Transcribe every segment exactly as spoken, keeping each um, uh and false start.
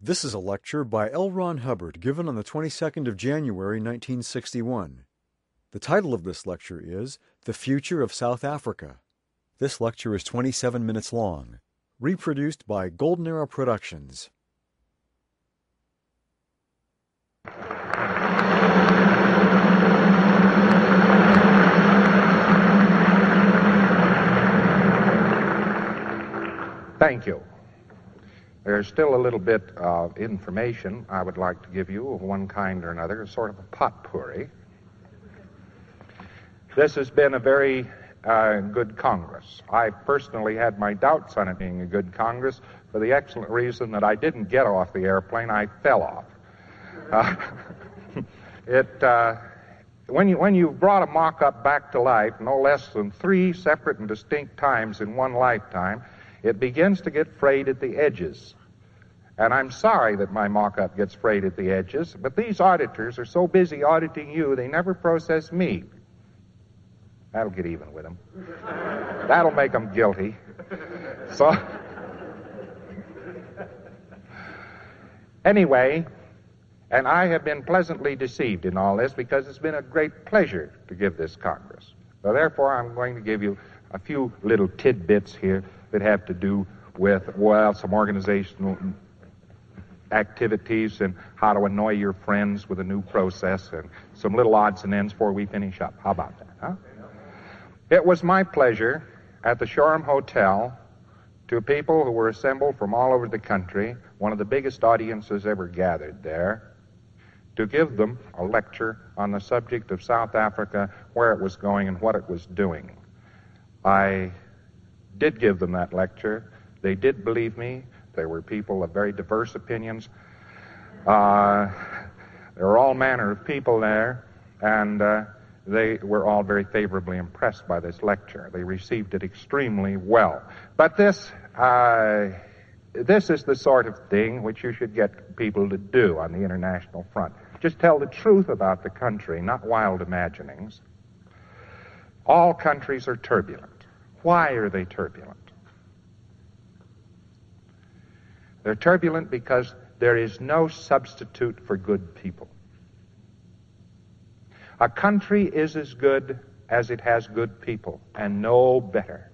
This is a lecture by L. Ron Hubbard given on the twenty-second of January, nineteen sixty-one. The title of this lecture is The Future of South Africa. This lecture is twenty-seven minutes long, reproduced by Golden Arrow Productions. Thank you. There's still a little bit of information I would like to give you of one kind or another, a sort of a potpourri. This has been a very uh, good Congress. I personally had my doubts on it being a good Congress for the excellent reason that I didn't get off the airplane, I fell off. Uh, it, uh, when, you, when you've brought a mock-up back to life no less than three separate and distinct times in one lifetime, it begins to get frayed at the edges. And I'm sorry that my mock-up gets frayed at the edges, but these auditors are so busy auditing you, they never process me. That'll get even with them. That'll make them guilty. So, anyway, and I have been pleasantly deceived in all this because it's been a great pleasure to give this Congress. So therefore, I'm going to give you a few little tidbits here that have to do with, well, some organizational activities and how to annoy your friends with a new process and some little odds and ends before we finish up. How about that, huh? It was my pleasure at the Shoreham Hotel to people who were assembled from all over the country, one of the biggest audiences ever gathered there, to give them a lecture on the subject of South Africa, where it was going and what it was doing. I did give them that lecture. They did believe me. There were people of very diverse opinions. Uh, there were all manner of people there, and uh, they were all very favorably impressed by this lecture. They received it extremely well. But this, uh, this is the sort of thing which you should get people to do on the international front. Just tell the truth about the country, not wild imaginings. All countries are turbulent. Why are they turbulent? They're turbulent because there is no substitute for good people. A country is as good as it has good people, and no better.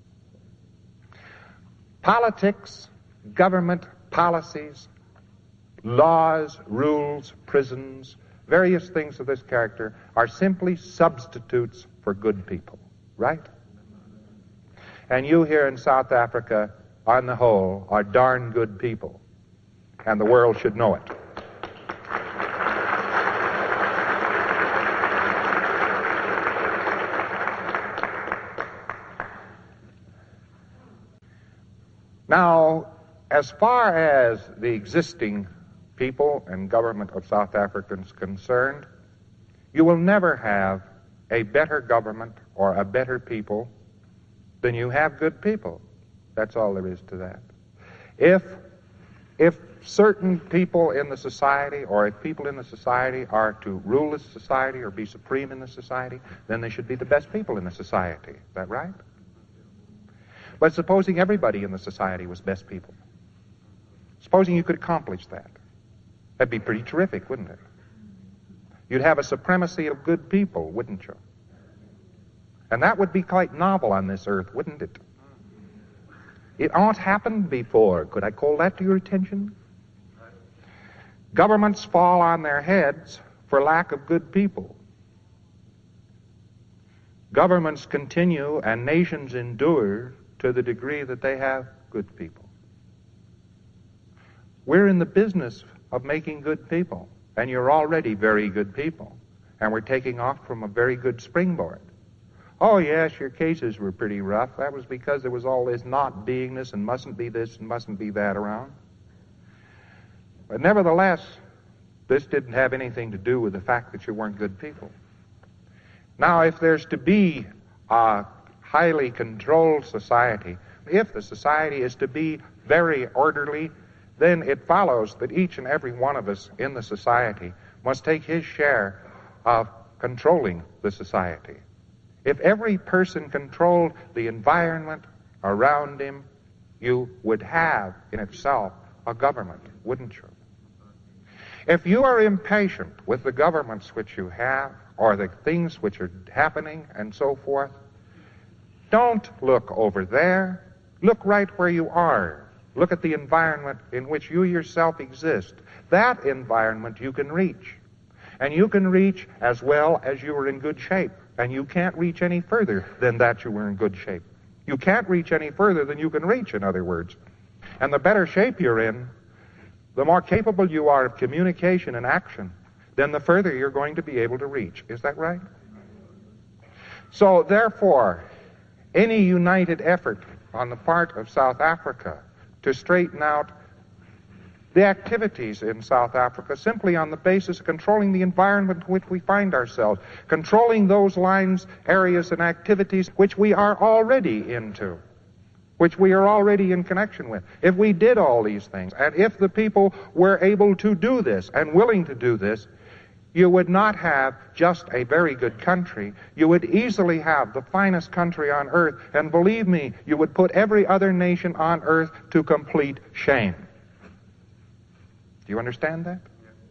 Politics, government policies, laws, rules, prisons, various things of this character are simply substitutes for good people, right? And you here in South Africa, on the whole, are darn good people, and the world should know it. Now, as far as the existing people and government of South Africa is concerned, you will never have a better government or a better people than you have good people. That's all there is to that. If, if certain people in the society, or if people in the society are to rule the society or be supreme in the society, then they should be the best people in the society. Is that right? But supposing everybody in the society was best people, supposing you could accomplish that, that'd be pretty terrific, wouldn't it? You'd have a supremacy of good people, wouldn't you? And that would be quite novel on this earth, wouldn't it? It ain't happened before. Could I call that to your attention? Governments fall on their heads for lack of good people. Governments continue and nations endure to the degree that they have good people. We're in the business of making good people, and you're already very good people, and we're taking off from a very good springboard. Oh, yes, your cases were pretty rough. That was because there was all this not beingness and mustn't be this and mustn't be that around. But nevertheless, this didn't have anything to do with the fact that you weren't good people. Now, if there's to be a highly controlled society, if the society is to be very orderly, then it follows that each and every one of us in the society must take his share of controlling the society. If every person controlled the environment around him, you would have in itself a government, wouldn't you? If you are impatient with the governments which you have, or the things which are happening, and so forth, don't look over there. Look right where you are. Look at the environment in which you yourself exist. That environment you can reach. And you can reach as well as you are in good shape. And you can't reach any further than that you were in good shape. You can't reach any further than you can reach, in other words. And the better shape you're in, the more capable you are of communication and action, then the further you're going to be able to reach. Is that right? So, therefore, any united effort on the part of South Africa to straighten out the activities in South Africa simply on the basis of controlling the environment in which we find ourselves, controlling those lines, areas, and activities which we are already into, which we are already in connection with. If we did all these things, and if the people were able to do this and willing to do this, you would not have just a very good country. You would easily have the finest country on earth, and believe me, you would put every other nation on earth to complete shame. Do you understand that?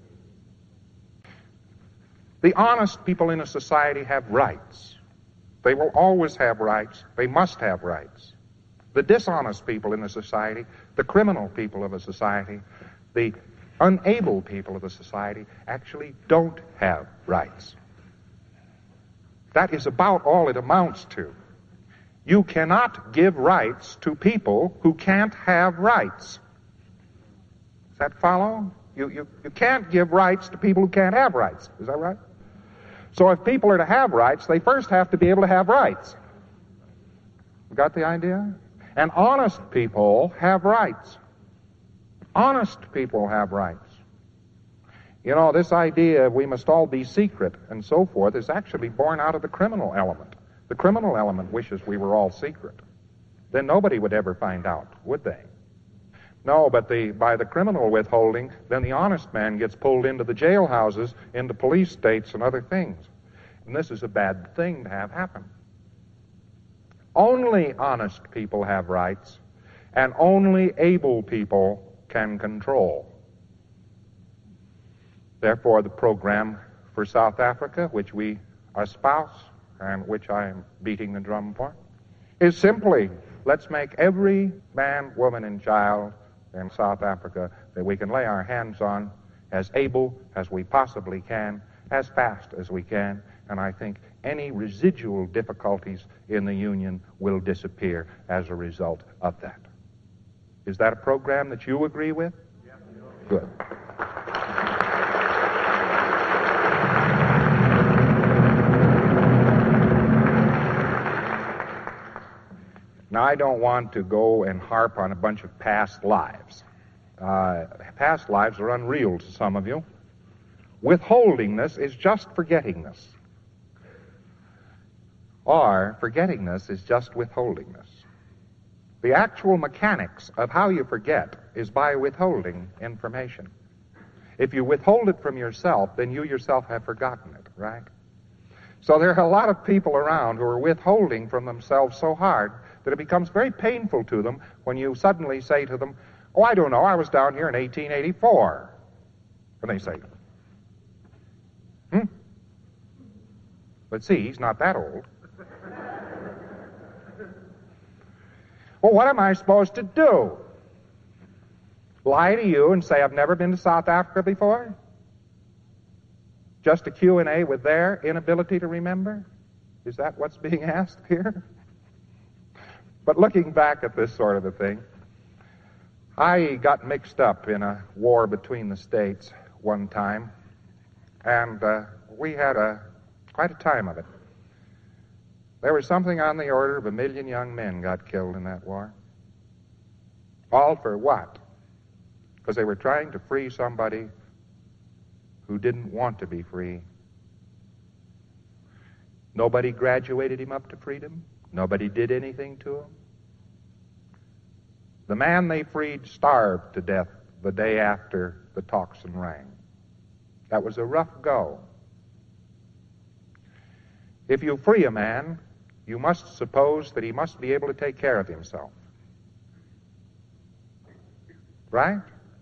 The honest people in a society have rights. They will always have rights. They must have rights. The dishonest people in a society, the criminal people of a society, the unable people of a society actually don't have rights. That is about all it amounts to. You cannot give rights to people who can't have rights. Does that follow? You, you, you can't give rights to people who can't have rights. Is that right? So if people are to have rights, they first have to be able to have rights. You got the idea? And honest people have rights. Honest people have rights. You know, this idea of we must all be secret and so forth is actually born out of the criminal element. The criminal element wishes we were all secret. Then nobody would ever find out, would they? No, but the, by the criminal withholding, then the honest man gets pulled into the jailhouses, into police states and other things. And this is a bad thing to have happen. Only honest people have rights, and only able people can control. Therefore, the program for South Africa, which we espouse and which I am beating the drum for, is simply, let's make every man, woman, and child in South Africa that we can lay our hands on as able as we possibly can, as fast as we can, and I think any residual difficulties in the Union will disappear as a result of that. Is that a program that you agree with? Yeah. Good. Now, I don't want to go and harp on a bunch of past lives. Uh, past lives are unreal to some of you. Withholdingness is just forgettingness. Or forgettingness is just withholdingness. The actual mechanics of how you forget is by withholding information. If you withhold it from yourself, then you yourself have forgotten it, right? So there are a lot of people around who are withholding from themselves so hard that it becomes very painful to them when you suddenly say to them, oh, I don't know, I was down here in eighteen eighty-four. And they say, hmm? But see, he's not that old. Well, what am I supposed to do? Lie to you and say I've never been to South Africa before? Just a Q and A with their inability to remember? Is that what's being asked here? But looking back at this sort of a thing, I got mixed up in a war between the states one time, and uh, we had a quite a time of it. There was something on the order of a million young men got killed in that war. All for what? Because they were trying to free somebody who didn't want to be free. Nobody graduated him up to freedom. Nobody did anything to him. The man they freed starved to death the day after the tocsin rang. That was a rough go. If you free a man, you must suppose that he must be able to take care of himself. Right?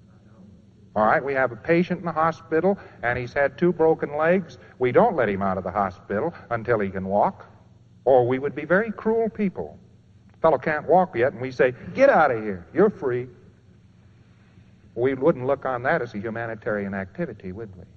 All right, we have a patient in the hospital, and he's had two broken legs. We don't let him out of the hospital until he can walk, or we would be very cruel people. The fellow can't walk yet, and we say, get out of here, you're free. We wouldn't look on that as a humanitarian activity, would we?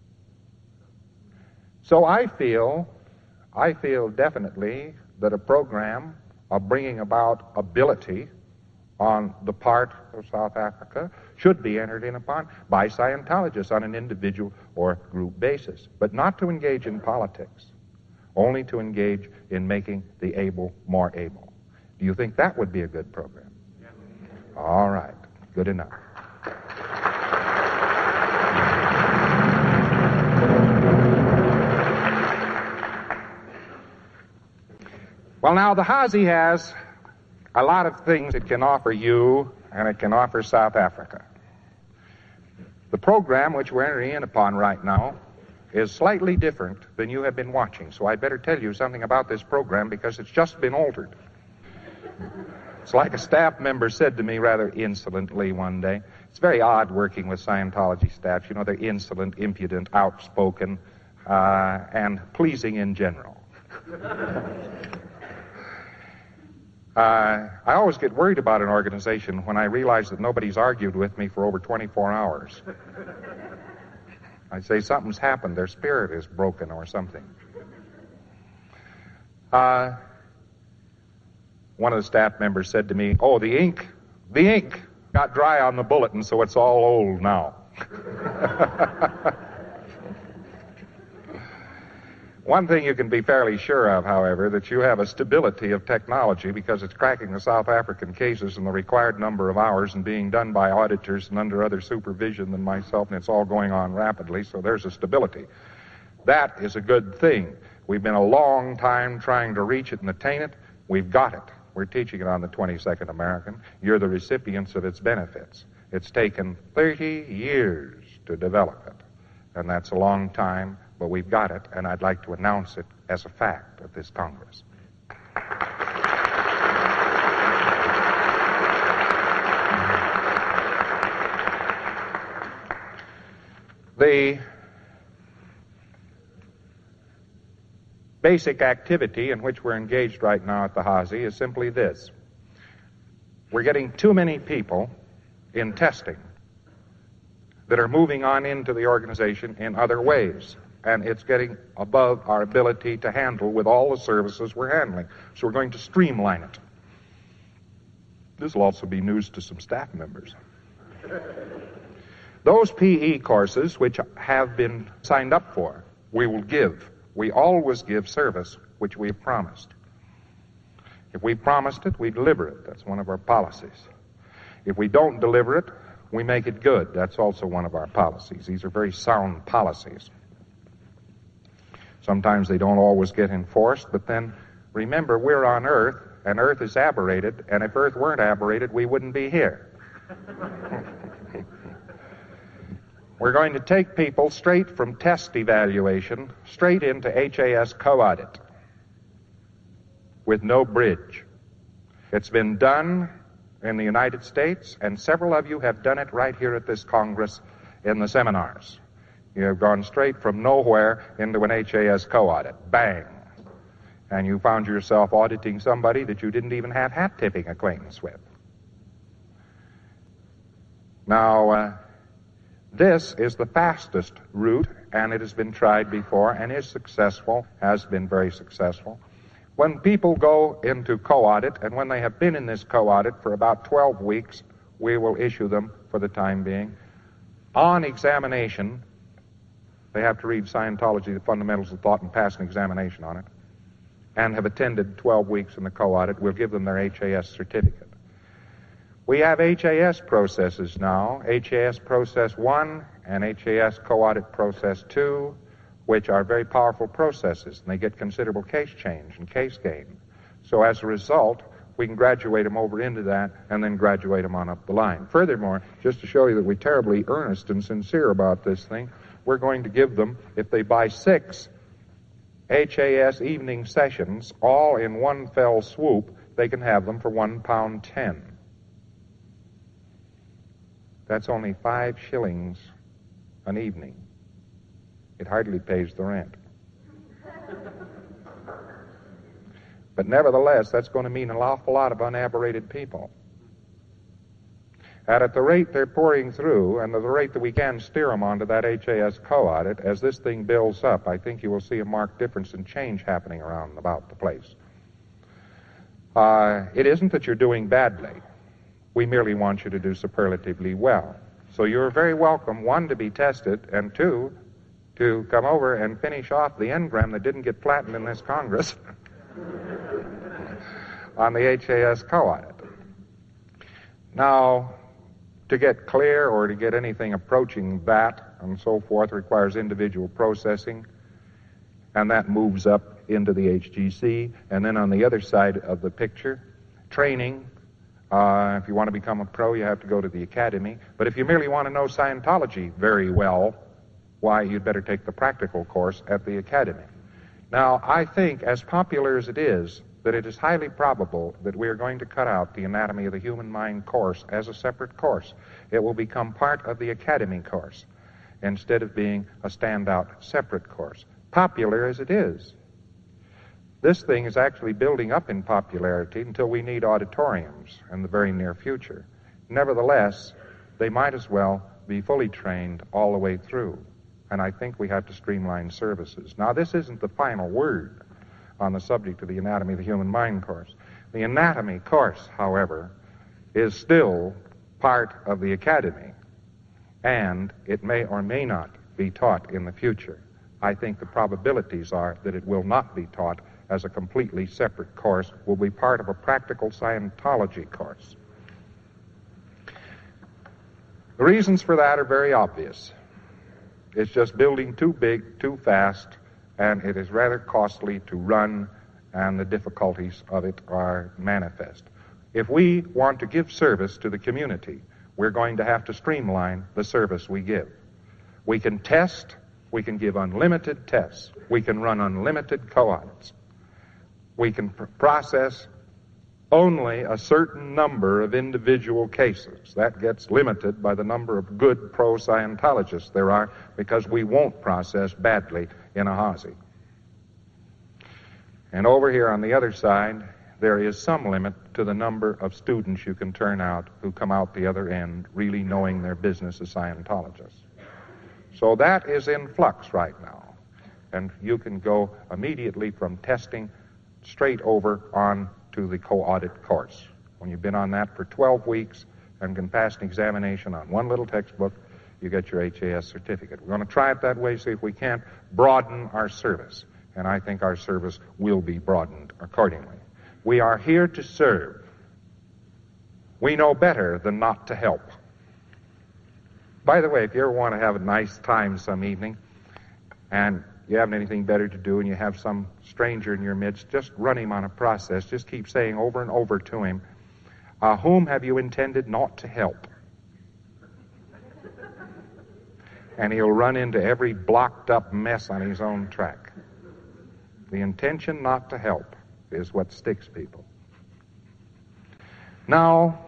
So I feel, I feel definitely that a program of bringing about ability on the part of South Africa should be entered in upon by Scientologists on an individual or group basis, but not to engage in politics, only to engage in making the able more able. Do you think that would be a good program? Yeah. All right, good enough. Well, now, the Hazy has a lot of things it can offer you, and it can offer South Africa. The program which we're entering in upon right now is slightly different than you have been watching, so I'd better tell you something about this program because it's just been altered. It's like a staff member said to me rather insolently one day. It's very odd working with Scientology staff. You know, they're insolent, impudent, outspoken, uh, and pleasing in general. Uh, I always get worried about an organization when I realize that nobody's argued with me for over twenty-four hours. I say something's happened, their spirit is broken or something. Uh, one of the staff members said to me, oh, the ink, the ink got dry on the bulletin, so it's all old now. One thing you can be fairly sure of, however, that you have a stability of technology because it's cracking the South African cases in the required number of hours and being done by auditors and under other supervision than myself, and it's all going on rapidly, so there's a stability. That is a good thing. We've been a long time trying to reach it and attain it. We've got it. We're teaching it on the twenty-second American. You're the recipients of its benefits. It's taken thirty years to develop it, and that's a long time. But we've got it, and I'd like to announce it as a fact at this Congress. The basic activity in which we're engaged right now at the Hazy is simply this. We're getting too many people in testing that are moving on into the organization in other ways. And it's getting above our ability to handle with all the services we're handling. So we're going to streamline it. This will also be news to some staff members. Those P E courses which have been signed up for, we will give. We always give service which we've promised. If we promised it, we deliver it. That's one of our policies. If we don't deliver it, we make it good. That's also one of our policies. These are very sound policies. Sometimes they don't always get enforced, but then remember, we're on Earth, and Earth is aberrated, and if Earth weren't aberrated, we wouldn't be here. We're going to take people straight from test evaluation, straight into H A S co-audit, with no bridge. It's been done in the United States, and several of you have done it right here at this Congress in the seminars. You have gone straight from nowhere into an H A S co-audit. Bang. And you found yourself auditing somebody that you didn't even have hat-tipping acquaintance with. Now, uh, this is the fastest route, and it has been tried before and is successful, has been very successful. When people go into co-audit, and when they have been in this co-audit for about twelve weeks, we will issue them, for the time being, on examination. They have to read Scientology, the Fundamentals of Thought, and pass an examination on it, and have attended twelve weeks in the co-audit. We'll give them their H A S certificate. We have H A S processes now, H A S Process one and H A S Co-Audit Process two, which are very powerful processes, and they get considerable case change and case gain. So as a result, we can graduate them over into that and then graduate them on up the line. Furthermore, just to show you that we're terribly earnest and sincere about this thing, we're going to give them, if they buy six H A S evening sessions, all in one fell swoop, they can have them for one pound ten. That's only five shillings an evening. It hardly pays the rent. But nevertheless, that's going to mean an awful lot of unaberrated people. And at the rate they're pouring through, and at the rate that we can steer them onto that H A S co-audit, as this thing builds up, I think you will see a marked difference in change happening around and about the place. Uh, it isn't that you're doing badly. We merely want you to do superlatively well. So you're very welcome, one, to be tested, and two, to come over and finish off the engram that didn't get flattened in this Congress on the H A S co-audit. Now, to get clear or to get anything approaching that and so forth requires individual processing, and that moves up into the H G C. And then on the other side of the picture, training. Uh, if you want to become a pro, you have to go to the academy. But if you merely want to know Scientology very well, why, you'd better take the practical course at the academy. Now, I think, as popular as it is, that it is highly probable that we are going to cut out the Anatomy of the Human Mind course as a separate course. It will become part of the academy course instead of being a standout separate course. Popular as it is, this thing is actually building up in popularity until we need auditoriums in the very near future. Nevertheless, they might as well be fully trained all the way through, and I think we have to streamline services. Now, this isn't the final word on the subject of the Anatomy of the Human Mind course. The anatomy course, however, is still part of the academy, and it may or may not be taught in the future. I think the probabilities are that it will not be taught as a completely separate course, will be part of a practical Scientology course. The reasons for that are very obvious. It's just building too big, too fast, and it is rather costly to run, and the difficulties of it are manifest. If we want to give service to the community, we're going to have to streamline the service we give. We can test, we can give unlimited tests, we can run unlimited co-audits. We can pr- process only a certain number of individual cases. That gets limited by the number of good pro-Scientologists there are, because we won't process badly in a Hazy. And over here on the other side, there is some limit to the number of students you can turn out who come out the other end really knowing their business as Scientologists. So that is in flux right now. And you can go immediately from testing straight over on to the co-audit course. When you've been on that for twelve weeks and can pass an examination on one little textbook, you get your H A S certificate. We're going to try it that way, see if we can't broaden our service. And I think our service will be broadened accordingly. We are here to serve. We know better than not to help. By the way, if you ever want to have a nice time some evening, and you haven't anything better to do, and you have some stranger in your midst, just run him on a process. Just keep saying over and over to him, uh, whom have you intended not to help? And he'll run into every blocked up mess on his own track. The intention not to help is what sticks people. Now,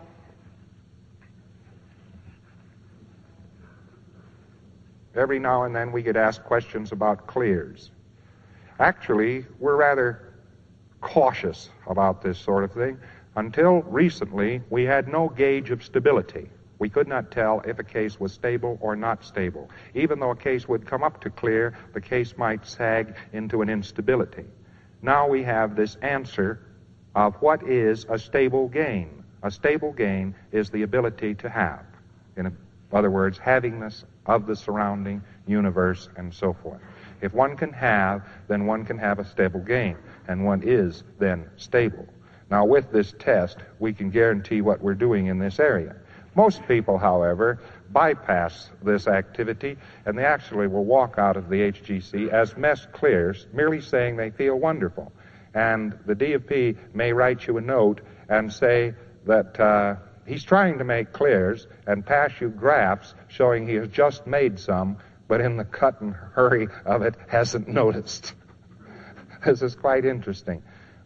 every now and then we get asked questions about clears. Actually, we're rather cautious about this sort of thing. Until recently, we had no gauge of stability. We could not tell if a case was stable or not stable. Even though a case would come up to clear, the case might sag into an instability. Now we have this answer of what is a stable gain. A stable gain is the ability to have. In other words, havingness of the surrounding universe and so forth. If one can have, then one can have a stable gain, and one is then stable. Now with this test, we can guarantee what we're doing in this area. Most people, however, bypass this activity, and they actually will walk out of the H G C as mess clears, merely saying they feel wonderful. And the D of P may write you a note and say that uh, he's trying to make clears and pass you graphs showing he has just made some, but in the cut and hurry of it hasn't noticed. This is quite interesting.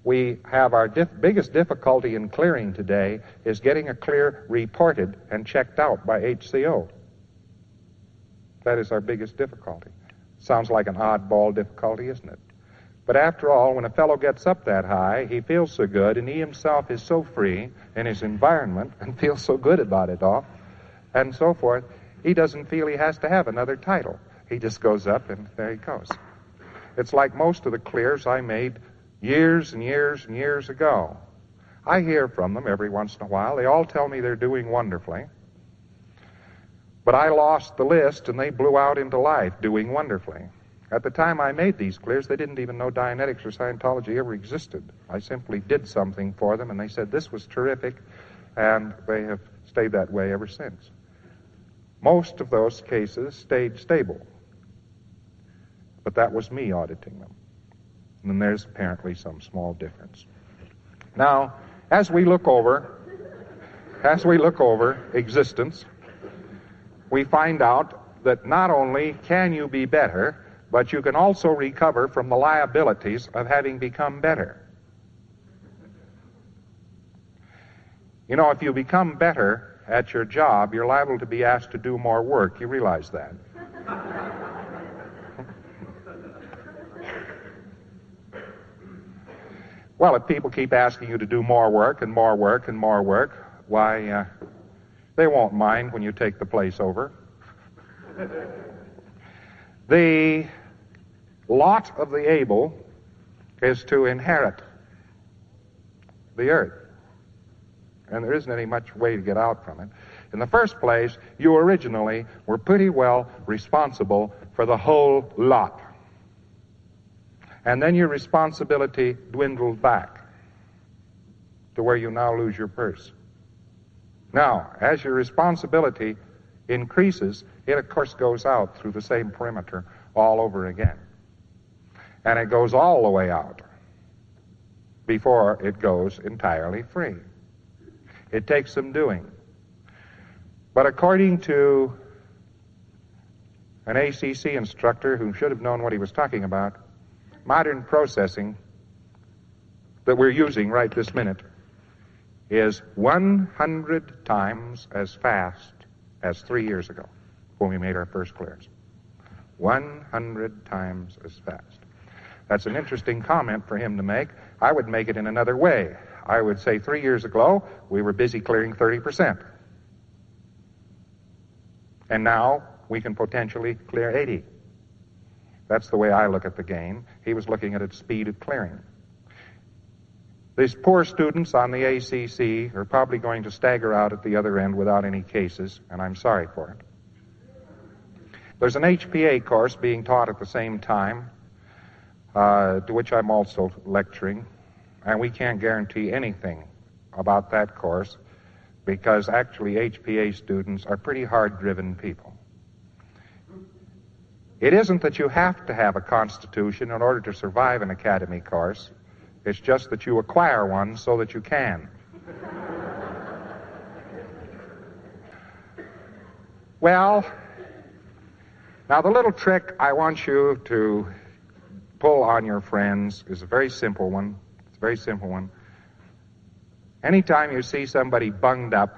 we have our dif- biggest difficulty in clearing today is getting a clear reported and checked out by H C O. That is our biggest difficulty. Sounds like an oddball difficulty, isn't it? But after all, when a fellow gets up that high, he feels so good, and he himself is so free in his environment and feels so good about it all, and so forth, he doesn't feel he has to have another title. He just goes up, and there he goes. It's like most of the clears I made years and years and years ago. I hear from them every once in a while. They all tell me they're doing wonderfully. But I lost the list, and they blew out into life doing wonderfully. At the time I made these clears, they didn't even know Dianetics or Scientology ever existed. I simply did something for them, and they said this was terrific, and they have stayed that way ever since. Most of those cases stayed stable, but that was me auditing them. And then there's apparently some small difference. Now, as we look over, as we look over existence, we find out that not only can you be better, but you can also recover from the liabilities of having become better. You know, if you become better at your job, you're liable to be asked to do more work. You realize that? Well, if people keep asking you to do more work and more work and more work, why, uh, they won't mind when you take the place over. The lot of the able is to inherit the earth. And there isn't any much way to get out from it. In the first place, you originally were pretty well responsible for the whole lot. And then your responsibility dwindled back to where you now lose your purse. Now, as your responsibility increases, it of course goes out through the same perimeter all over again. And it goes all the way out before it goes entirely free. It takes some doing. But according to an A C C instructor who should have known what he was talking about, modern processing that we're using right this minute is one hundred times as fast as three years ago when we made our first clears. one hundred times as fast. That's an interesting comment for him to make. I would make it in another way. I would say three years ago, we were busy clearing thirty percent. And now we can potentially clear eighty. That's the way I look at the game. He was looking at its speed of clearing. These poor students on the A C C are probably going to stagger out at the other end without any cases, and I'm sorry for it. There's an H P A course being taught at the same time, uh, to which I'm also lecturing, and we can't guarantee anything about that course because actually H P A students are pretty hard-driven people. It isn't that you have to have a constitution in order to survive an academy course. It's just that you acquire one so that you can. Well, now the little trick I want you to pull on your friends is a very simple one. It's a very simple one. Anytime you see somebody bunged up,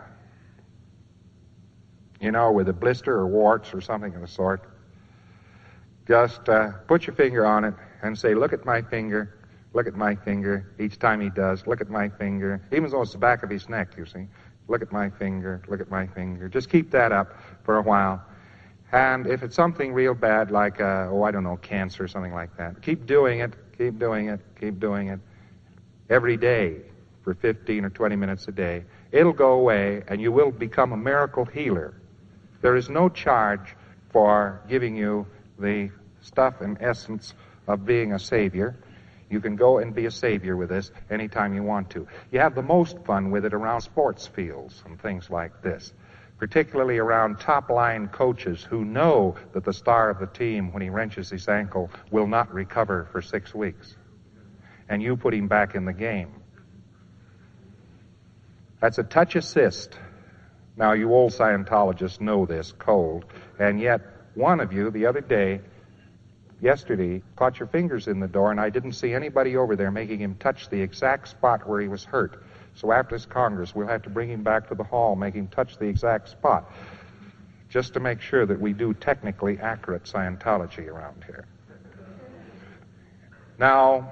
you know, with a blister or warts or something of the sort, just uh, put your finger on it and say, look at my finger, look at my finger. Each time he does, look at my finger. Even though it's the back of his neck, you see. Look at my finger, look at my finger. Just keep that up for a while. And if it's something real bad like, uh, oh, I don't know, cancer or something like that, keep doing it, keep doing it, keep doing it every day for fifteen or twenty minutes a day. It'll go away, and you will become a miracle healer. There is no charge for giving you the stuff and essence of being a savior. You can go and be a savior with this anytime you want to. You have the most fun with it around sports fields and things like this, particularly around top-line coaches who know that the star of the team, when he wrenches his ankle, will not recover for six weeks. And you put him back in the game. That's a touch assist. Now, you old Scientologists know this cold, and yet one of you the other day yesterday caught your fingers in the door, and I didn't see anybody over there making him touch the exact spot where he was hurt. So after this Congress, we'll have to bring him back to the hall, make him touch the exact spot, just to make sure that we do technically accurate Scientology around here. Now,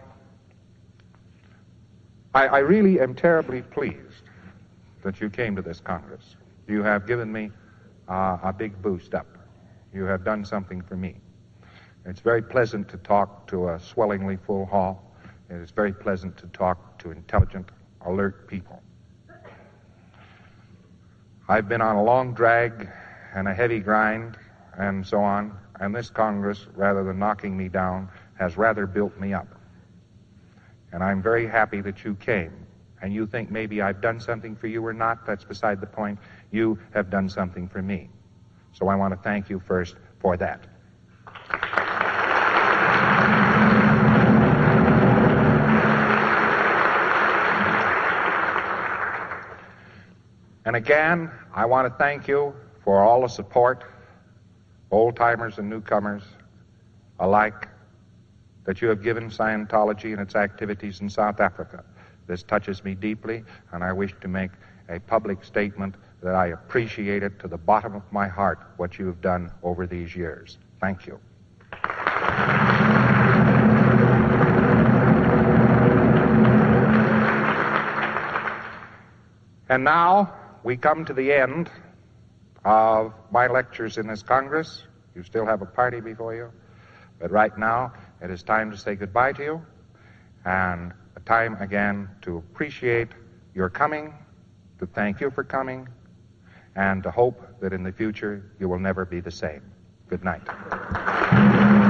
I, I really am terribly pleased that you came to this Congress. You have given me uh, a big boost up. You have done something for me. It's very pleasant to talk to a swellingly full hall. It is very pleasant to talk to intelligent, alert people. I've been on a long drag and a heavy grind and so on, and this Congress, rather than knocking me down, has rather built me up. And I'm very happy that you came. And you think maybe I've done something for you or not, that's beside the point. You have done something for me. So I want to thank you first for that. And again, I want to thank you for all the support, old-timers and newcomers alike, that you have given Scientology and its activities in South Africa. This touches me deeply, and I wish to make a public statement that I appreciate it to the bottom of my heart, what you have done over these years. Thank you. And now we come to the end of my lectures in this Congress. You still have a party before you, but right now it is time to say goodbye to you, and a time again to appreciate your coming, to thank you for coming, and to hope that in the future you will never be the same. Good night.